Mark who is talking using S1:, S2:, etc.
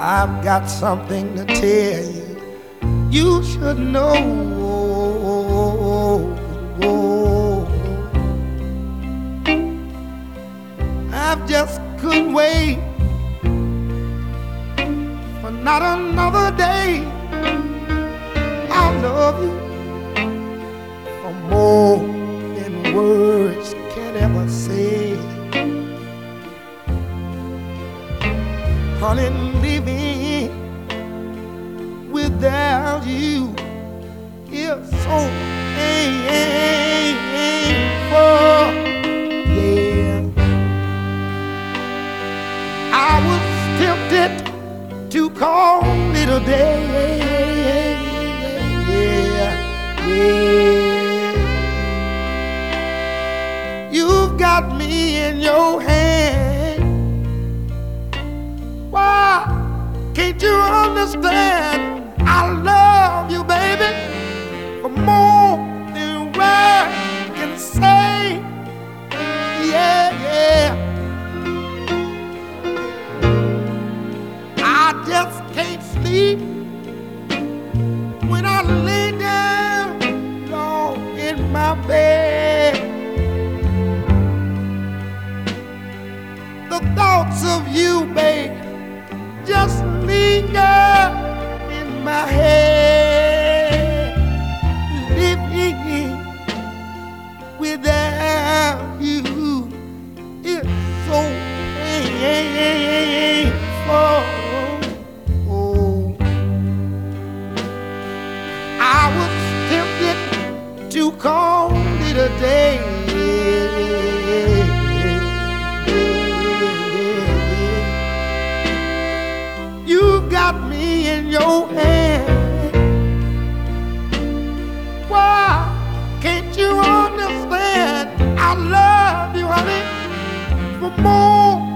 S1: I've got something to tell you. You should know. I just couldn't wait for not another day. I love you for more than words can ever say. Honey, living without you is so painful. Yeah, I was tempted to call it a day. Yeah. You've got me in your hand. Why can't you understand? I love you, baby, for more than words can say. Yeah, yeah. I just can't sleep when I lay down long in my bed. The thoughts of you, babe, just linger in my head. Living without you is so painful. Oh, I was tempted to call it a day. You got me in your hand. Why can't you understand? I love you, honey, for more